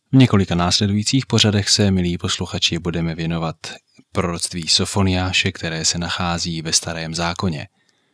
V několika následujících pořadech se, milí posluchači, budeme věnovat proroctví Sofoniáše, které se nachází ve Starém zákoně.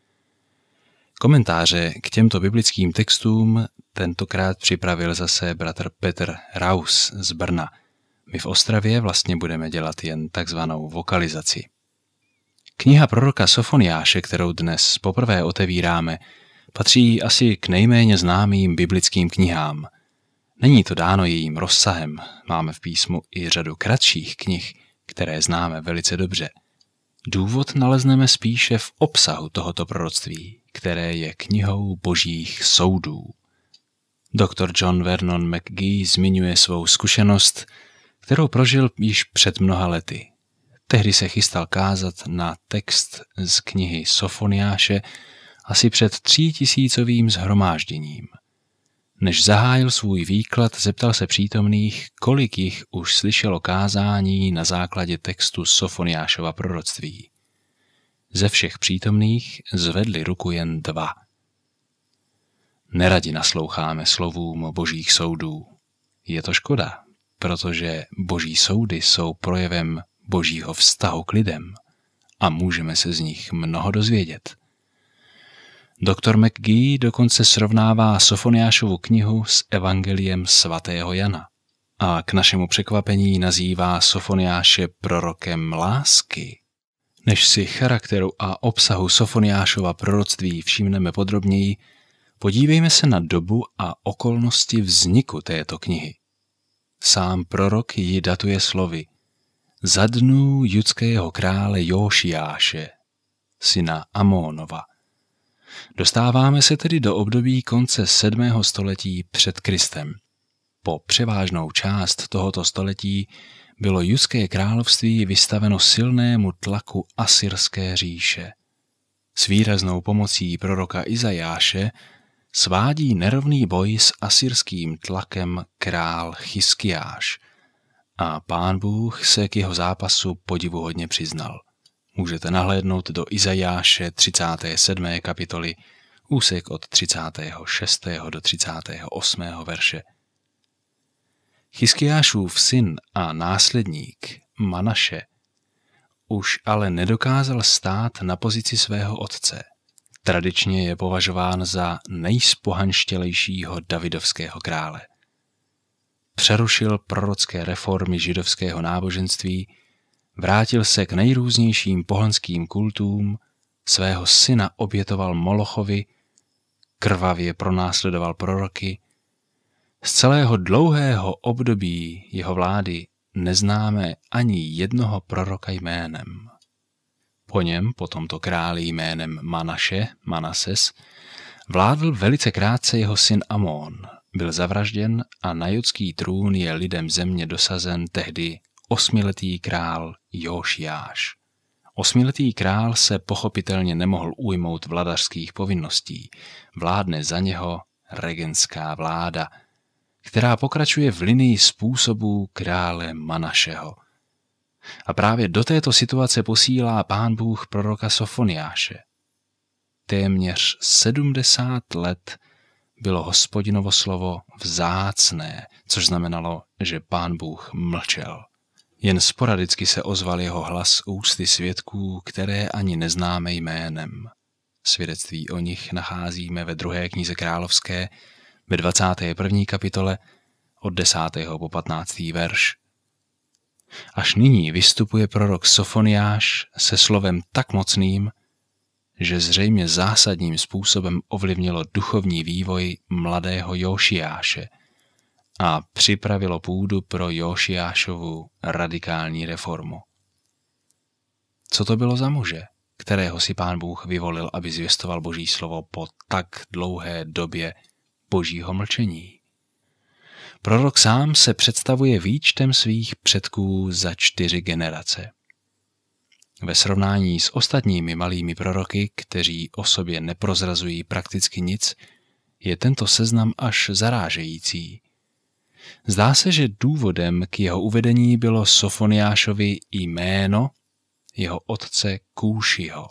Komentáře k těmto biblickým textům tentokrát připravil zase bratr Petr Raus z Brna. My v Ostravě vlastně budeme dělat jen takzvanou vokalizaci. Kniha proroka Sofoniáše, kterou dnes poprvé otevíráme, patří asi k nejméně známým biblickým knihám. Není to dáno jejím rozsahem, máme v písmu i řadu kratších knih, které známe velice dobře. Důvod nalezneme spíše v obsahu tohoto proroctví, které je knihou božích soudů. Dr. John Vernon McGee zmiňuje svou zkušenost, kterou prožil již před mnoha lety. Tehdy se chystal kázat na text z knihy Sofoniáše asi před 3000 shromážděním. Než zahájil svůj výklad, zeptal se přítomných, kolik jich už slyšelo kázání na základě textu Sofoniášova proroctví. Ze všech přítomných zvedli ruku jen 2. Neradi nasloucháme slovům božích soudů. Je to škoda, protože boží soudy jsou projevem božího vztahu k lidem a můžeme se z nich mnoho dozvědět. Dr. McGee dokonce srovnává Sofoniášovu knihu s evangeliem svatého Jana a k našemu překvapení nazývá Sofoniáše prorokem lásky. Než si charakteru a obsahu Sofoniášova proroctví všimneme podrobněji, podívejme se na dobu a okolnosti vzniku této knihy. Sám prorok ji datuje slovy: za dnů judského krále Jóšiáše, syna Amónova. Dostáváme se tedy do období konce 7. století před Kristem. Po převážnou část tohoto století bylo judské království vystaveno silnému tlaku asyrské říše. S výraznou pomocí proroka Izajáše svádí nerovný boj s asyrským tlakem král Chiskiáš a Pán Bůh se k jeho zápasu podivuhodně přiznal. Můžete nahlédnout do Izajáše 37. kapitoly, úsek od 36. do 38. verše. Chiskiášův syn a následník Manaše už ale nedokázal stát na pozici svého otce. Tradičně je považován za nejspohanštělejšího davidovského krále. Přerušil prorocké reformy židovského náboženství, vrátil se k nejrůznějším pohanským kultům, svého syna obětoval Molochovi, krvavě pronásledoval proroky. Z celého dlouhého období jeho vlády neznáme ani jednoho proroka jménem. Po něm, po tomto králi jménem Manases, vládl velice krátce jeho syn Amón. Byl zavražděn a na judský trůn je lidem země dosazen tehdy 8letý král Jóšiáš. 8letý král se pochopitelně nemohl ujmout vladařských povinností. Vládne za něho regentská vláda, která pokračuje v linii způsobů krále Manašeho. A právě do této situace posílá Pán Bůh proroka Sofoniáše. Téměř 70 let bylo Hospodinovo slovo vzácné, což znamenalo, že Pán Bůh mlčel. Jen sporadicky se ozval jeho hlas ústy svědků, které ani neznáme jménem. Svědectví o nich nacházíme ve 2. knize královské, ve 21. kapitole, od 10. po 15. verš. Až nyní vystupuje prorok Sofoniáš se slovem tak mocným, že zřejmě zásadním způsobem ovlivnilo duchovní vývoj mladého Jóšiáše a připravilo půdu pro Jóšiášovu radikální reformu. Co to bylo za muže, kterého si Pán Bůh vyvolil, aby zvěstoval Boží slovo po tak dlouhé době božího mlčení? Prorok sám se představuje výčtem svých předků za 4 generace. Ve srovnání s ostatními malými proroky, kteří o sobě neprozrazují prakticky nic, je tento seznam až zarážející. Zdá se, že důvodem k jeho uvedení bylo Sofoniášovi jméno jeho otce Kúšiho.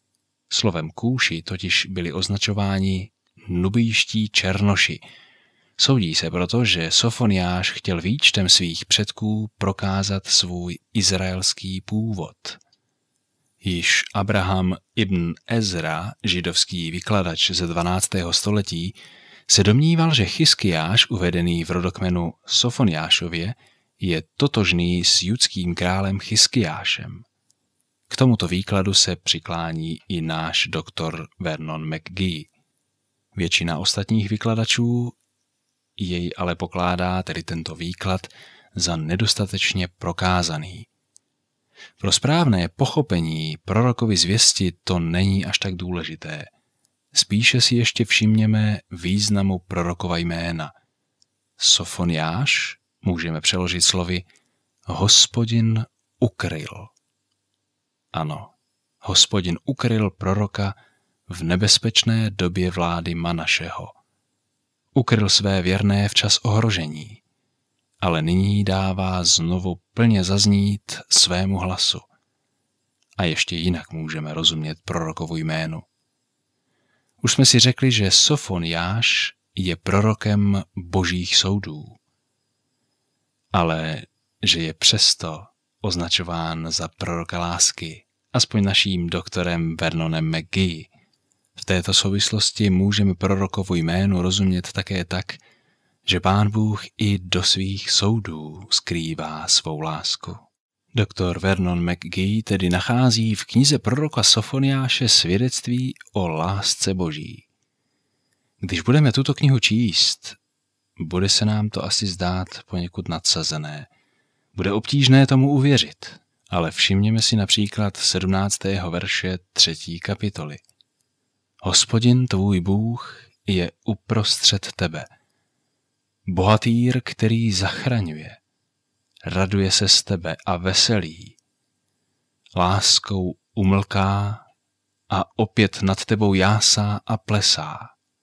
Slovem Kúši totiž byli označováni nubijští černoši. Soudí se proto, že Sofoniáš chtěl výčtem svých předků prokázat svůj izraelský původ. Již Abraham ibn Ezra, židovský vykladač ze 12. století, se domníval, že Chiskiáš, uvedený v rodokmenu Sofoniášově, je totožný s judským králem Chiskiášem. K tomuto výkladu se přiklání i náš doktor Vernon McGee. Většina ostatních vykladačů jej ale pokládá, tedy tento výklad, za nedostatečně prokázaný. Pro správné pochopení prorokovy zvěsti to není až tak důležité. Spíše si ještě všimněme významu prorokova jména. Sofoniáš můžeme přeložit slovy Hospodin ukryl. Ano, Hospodin ukryl proroka v nebezpečné době vlády Manašeho. Ukryl své věrné včas ohrožení, ale nyní dává znovu plně zaznít svému hlasu. A ještě jinak můžeme rozumět prorokovu jménu. Už jsme si řekli, že Sofoniáš je prorokem božích soudů, ale že je přesto označován za proroka lásky, aspoň naším doktorem Vernonem McGee. V této souvislosti můžeme prorokovu jménu rozumět také tak, že Pán Bůh i do svých soudů skrývá svou lásku. Doktor Vernon McGee tedy nachází v knize proroka Sofoniáše svědectví o lásce Boží. Když budeme tuto knihu číst, bude se nám to asi zdát poněkud nadsazené. Bude obtížné tomu uvěřit, ale všimněme si například 17. verše 3. kapitoly. Hospodin tvůj Bůh je uprostřed tebe. Bohatýr, který zachraňuje. Raduje se z tebe a veselí. Láskou umlká a opět nad tebou jásá a plesá.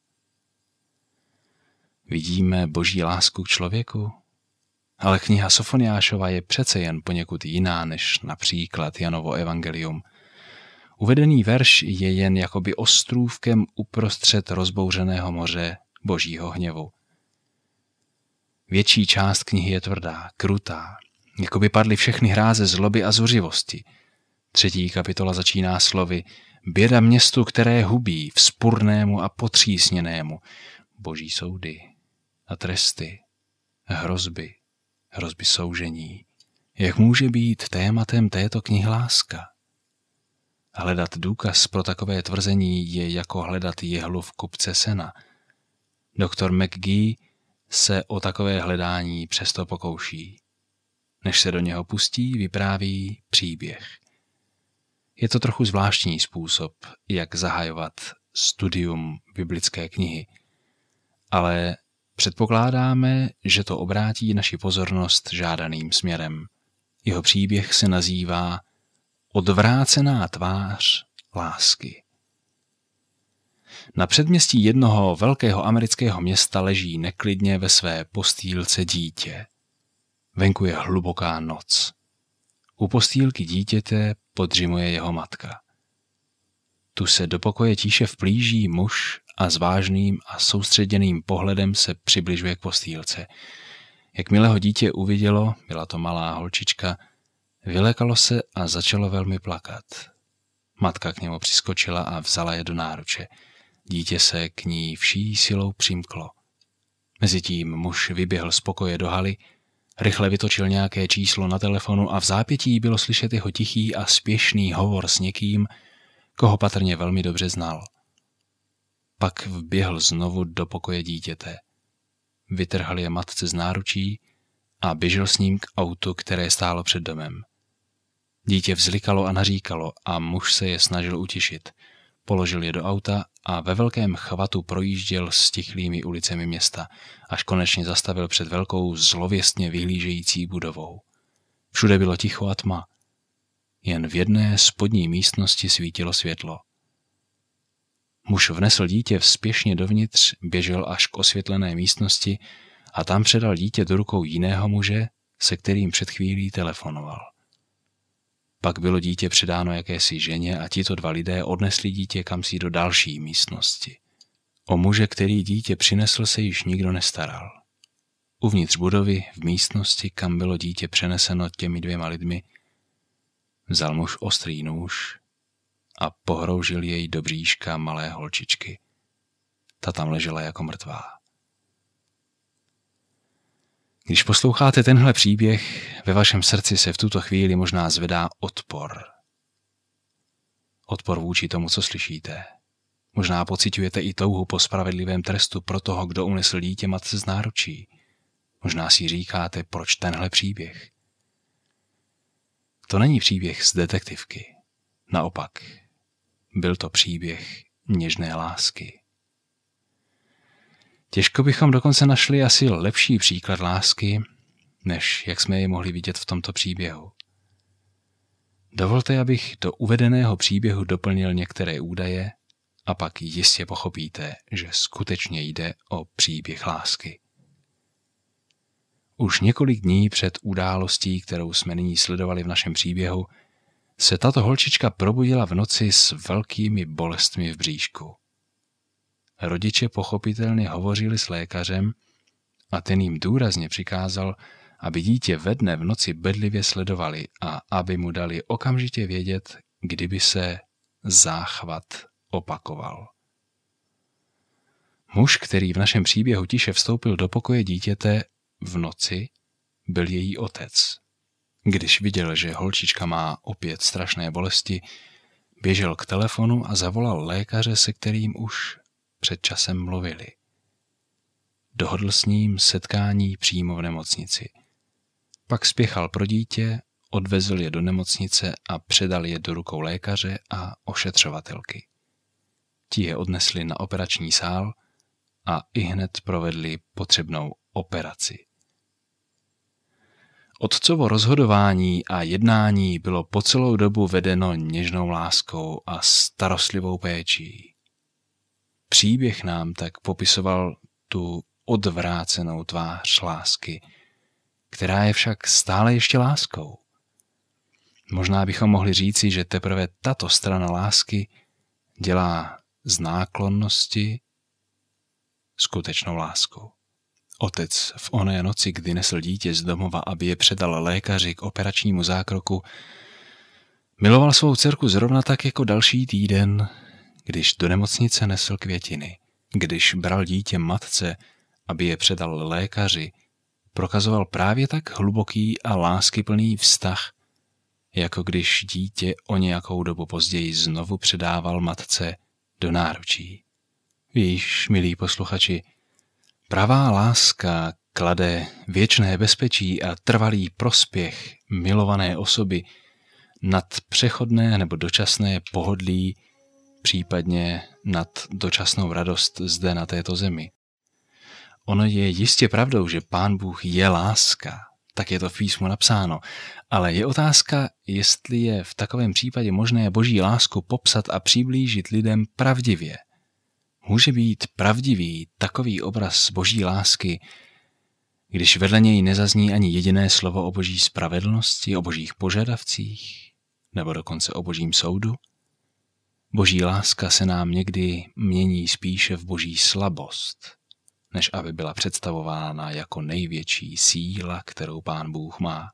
Vidíme boží lásku k člověku? Ale kniha Sofoniášova je přece jen poněkud jiná než například Janovo evangelium. Uvedený verš je jen jakoby ostrůvkem uprostřed rozbouřeného moře božího hněvu. Větší část knihy je tvrdá, krutá, jako by padly všechny hráze zloby a zuřivosti. 3. kapitola začíná slovy Běda městu, které hubí, vzpurnému a potřísněnému. Boží soudy a tresty, hrozby soužení. Jak může být tématem této knihy láska? Hledat důkaz pro takové tvrzení je jako hledat jehlu v kupce sena. Doktor McGee se o takové hledání přesto pokouší. Než se do něho pustí, vypráví příběh. Je to trochu zvláštní způsob, jak zahajovat studium biblické knihy, ale předpokládáme, že to obrátí naši pozornost žádaným směrem. Jeho příběh se nazývá Odvrácená tvář lásky. Na předměstí jednoho velkého amerického města leží neklidně ve své postýlce dítě. Venku je hluboká noc. U postýlky dítěte podřimuje jeho matka. Tu se do pokoje tiše vplíží muž a s vážným a soustředěným pohledem se přibližuje k postýlce. Jakmile ho dítě uvidělo, byla to malá holčička, vylekalo se a začalo velmi plakat. Matka k němu přiskočila a vzala je do náruče. Dítě se k ní vší silou přimklo. Mezitím muž vyběhl z pokoje do haly, rychle vytočil nějaké číslo na telefonu a v zápětí bylo slyšet jeho tichý a spěšný hovor s někým, koho patrně velmi dobře znal. Pak vběhl znovu do pokoje dítěte. Vytrhl je matce z náručí a běžel s ním k autu, které stálo před domem. Dítě vzlikalo a naříkalo a muž se je snažil utišit. Položil je do auta a ve velkém chvatu projížděl stichlými ulicemi města, až konečně zastavil před velkou zlověstně vyhlížející budovou. Všude bylo ticho a tma. Jen v jedné spodní místnosti svítilo světlo. Muž vnesl dítě spěšně dovnitř, běžel až k osvětlené místnosti a tam předal dítě do rukou jiného muže, se kterým před chvílí telefonoval. Pak bylo dítě předáno jakési ženě a tito dva lidé odnesli dítě kamsi do další místnosti. O muže, který dítě přinesl, se již nikdo nestaral. Uvnitř budovy, v místnosti, kam bylo dítě přeneseno těmi 2 lidmi, vzal muž ostrý nůž a pohroužil jej do bříška malé holčičky. Ta tam ležela jako mrtvá. Když posloucháte tenhle příběh, ve vašem srdci se v tuto chvíli možná zvedá odpor. Odpor vůči tomu, co slyšíte. Možná pociťujete i touhu po spravedlivém trestu pro toho, kdo unesl dítě matce z náručí. Možná si říkáte, proč tenhle příběh. To není příběh z detektivky. Naopak, byl to příběh něžné lásky. Těžko bychom dokonce našli asi lepší příklad lásky, než jak jsme ji mohli vidět v tomto příběhu. Dovolte, abych do uvedeného příběhu doplnil některé údaje a pak jistě pochopíte, že skutečně jde o příběh lásky. Už několik dní před událostí, kterou jsme nyní sledovali v našem příběhu, se tato holčička probudila v noci s velkými bolestmi v bříšku. Rodiče pochopitelně hovořili s lékařem a ten jim důrazně přikázal, aby dítě ve dne v noci bedlivě sledovali a aby mu dali okamžitě vědět, kdyby se záchvat opakoval. Muž, který v našem příběhu tiše vstoupil do pokoje dítěte v noci, byl její otec. Když viděl, že holčička má opět strašné bolesti, běžel k telefonu a zavolal lékaře, se kterým už před časem mluvili. Dohodl s ním setkání přímo v nemocnici. Pak spěchal pro dítě, odvezl je do nemocnice a předal je do rukou lékaře a ošetřovatelky. Ti je odnesli na operační sál a ihned provedli potřebnou operaci. Otcovo rozhodování a jednání bylo po celou dobu vedeno něžnou láskou a starostlivou péčí. Příběh nám tak popisoval tu odvrácenou tvář lásky, která je však stále ještě láskou. Možná bychom mohli říci, že teprve tato strana lásky dělá z náklonnosti skutečnou láskou. Otec v oné noci, kdy nesl dítě z domova, aby je předal lékaři k operačnímu zákroku, miloval svou dcerku zrovna tak jako další týden, když do nemocnice nesl květiny, když bral dítě matce, aby je předal lékaři, prokazoval právě tak hluboký a láskyplný vztah, jako když dítě o nějakou dobu později znovu předával matce do náručí. Víš, milí posluchači, pravá láska klade věčné bezpečí a trvalý prospěch milované osoby nad přechodné nebo dočasné pohodlí, případně nad dočasnou radost zde na této zemi. Ono je jistě pravdou, že Pán Bůh je láska, tak je to v písmu napsáno, ale je otázka, jestli je v takovém případě možné Boží lásku popsat a přiblížit lidem pravdivě. Může být pravdivý takový obraz Boží lásky, když vedle něj nezazní ani jediné slovo o Boží spravedlnosti, o Božích požadavcích, nebo dokonce o Božím soudu? Boží láska se nám někdy mění spíše v Boží slabost, než aby byla představována jako největší síla, kterou Pán Bůh má.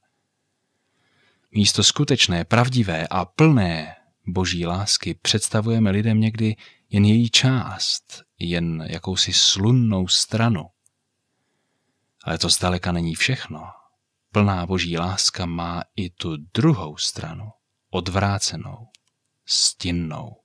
Místo skutečné, pravdivé a plné Boží lásky představujeme lidem někdy jen její část, jen jakousi slunnou stranu. Ale to zdaleka není všechno. Plná Boží láska má i tu druhou stranu, odvrácenou, stinnou.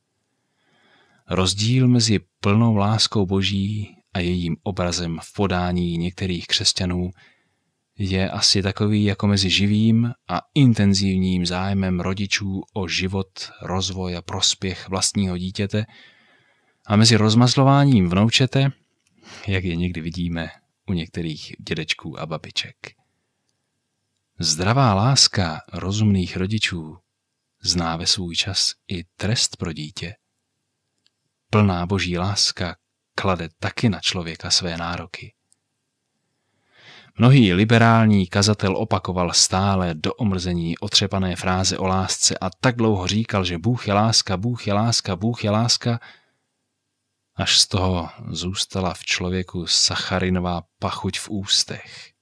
Rozdíl mezi plnou láskou Boží a jejím obrazem v podání některých křesťanů je asi takový jako mezi živým a intenzivním zájmem rodičů o život, rozvoj a prospěch vlastního dítěte a mezi rozmazlováním vnoučete, jak je někdy vidíme u některých dědečků a babiček. Zdravá láska rozumných rodičů zná ve svůj čas i trest pro dítě. Plná Boží láska klade taky na člověka své nároky. Mnohý liberální kazatel opakoval stále do omrzení otřepané fráze o lásce a tak dlouho říkal, že Bůh je láska, Bůh je láska, Bůh je láska, až z toho zůstala v člověku sacharinová pachuť v ústech.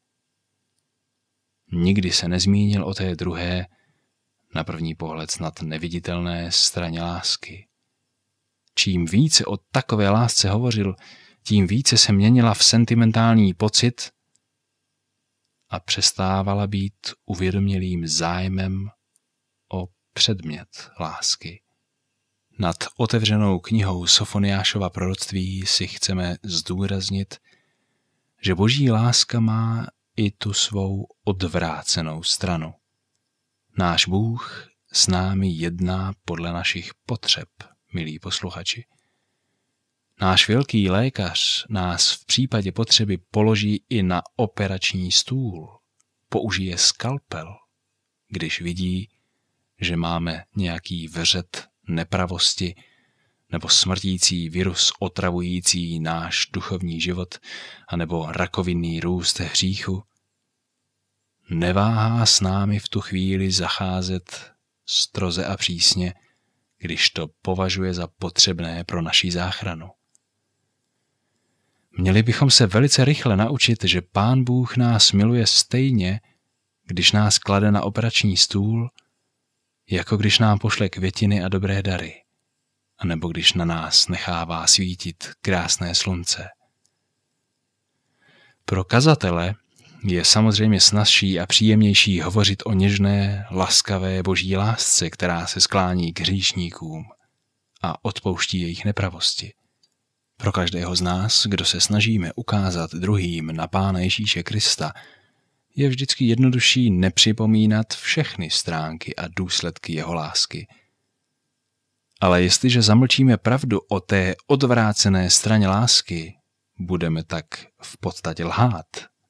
Nikdy se nezmínil o té druhé, na první pohled snad neviditelné straně lásky. Čím více o takové lásce hovořil, tím více se měnila v sentimentální pocit a přestávala být uvědomělým zájmem o předmět lásky. Nad otevřenou knihou Sofoniášova proroctví si chceme zdůraznit, že boží láska má i tu svou odvrácenou stranu. Náš Bůh s námi jedná podle našich potřeb, milí posluchači. Náš velký lékař nás v případě potřeby položí i na operační stůl, použije skalpel, když vidí, že máme nějaký vřet nepravosti nebo smrtící virus otravující náš duchovní život anebo rakovinný růst hříchu. Neváhá s námi v tu chvíli zacházet stroze a přísně, když to považuje za potřebné pro naši záchranu. Měli bychom se velice rychle naučit, že Pán Bůh nás miluje stejně, když nás klade na operační stůl, jako když nám pošle květiny a dobré dary, anebo když na nás nechává svítit krásné slunce. Pro kazatele je samozřejmě snazší a příjemnější hovořit o něžné, laskavé boží lásce, která se sklání k hříšníkům a odpouští jejich nepravosti. Pro každého z nás, kdo se snažíme ukázat druhým na Pána Ježíše Krista, je vždycky jednodušší nepřipomínat všechny stránky a důsledky jeho lásky. Ale jestliže zamlčíme pravdu o té odvrácené straně lásky, budeme tak v podstatě lhát.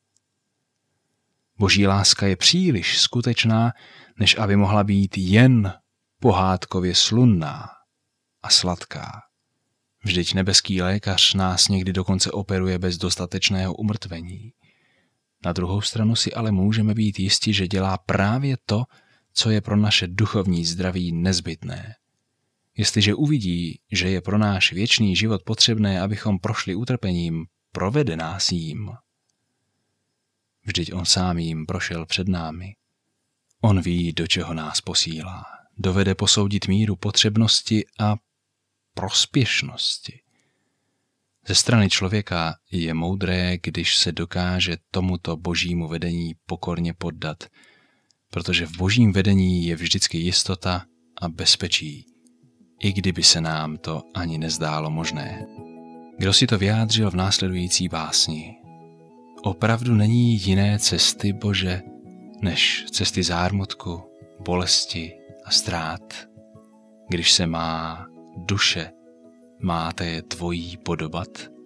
Boží láska je příliš skutečná, než aby mohla být jen pohádkově slunná a sladká. Vždyť nebeský lékař nás někdy dokonce operuje bez dostatečného umrtvení. Na druhou stranu si ale můžeme být jisti, že dělá právě to, co je pro naše duchovní zdraví nezbytné. Jestliže uvidí, že je pro náš věčný život potřebné, abychom prošli utrpením, provede nás jím. Vždyť on sám jím prošel před námi. On ví, do čeho nás posílá. Dovede posoudit míru potřebnosti a prospěšnosti. Ze strany člověka je moudré, když se dokáže tomuto božímu vedení pokorně poddat, protože v božím vedení je vždycky jistota a bezpečí, i kdyby se nám to ani nezdálo možné. Kdo si to vyjádřil v následující básni? Opravdu není jiné cesty, Bože, než cesty zármutku, bolesti a ztrát, když se má duše máte tvojí podobat?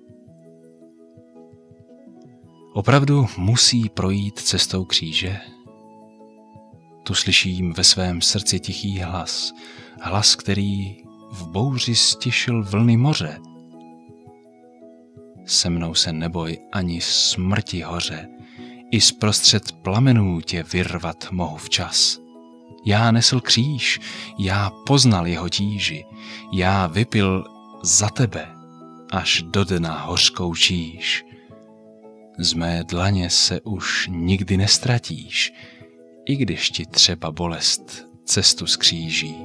Opravdu musí projít cestou kříže? Tu slyším ve svém srdci tichý hlas, hlas, který v bouři stišil vlny moře. Se mnou se neboj ani smrti hoře, i zprostřed plamenů tě vyrvat mohu včas. Já nesl kříž, já poznal jeho tíži, já vypil za tebe až do dna hořkou číž. Z mé dlaně se už nikdy nestratíš, i když ti třeba bolest cestu skříží.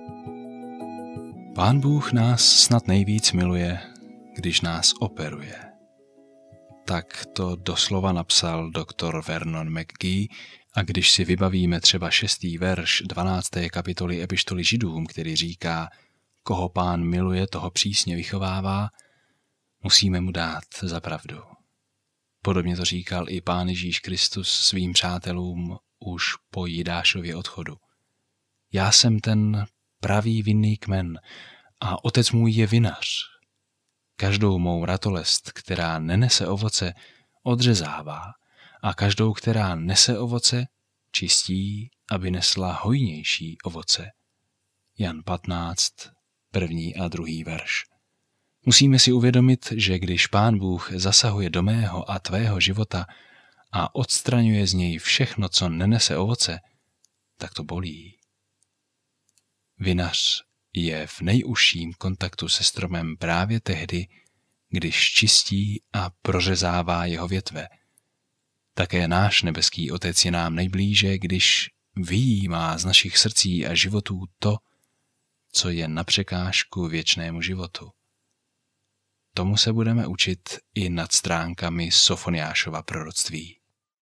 Pán Bůh nás snad nejvíc miluje, když nás operuje. Tak to doslova napsal doktor Vernon McGee, a když si vybavíme třeba 6. verš 12. kapitoly epištoly Židům, který říká, koho Pán miluje, toho přísně vychovává, musíme mu dát za pravdu. Podobně to říkal i Pán Ježíš Kristus svým přátelům už po Jidášově odchodu. Já jsem ten pravý vinný kmen a otec můj je vinař. Každou mou ratolest, která nenese ovoce, odřezává a každou, která nese ovoce, čistí, aby nesla hojnější ovoce. Jan 15, 1. a 2. verš. Musíme si uvědomit, že když Pán Bůh zasahuje do mého a tvého života a odstraňuje z něj všechno, co nenese ovoce, tak to bolí. Vinař je v nejužším kontaktu se stromem právě tehdy, když čistí a prořezává jeho větve. Také náš nebeský Otec je nám nejblíže, když vyjímá z našich srdcí a životů to, co je na překážku věčnému životu. Tomu se budeme učit i nad stránkami Sofoniášova proroctví.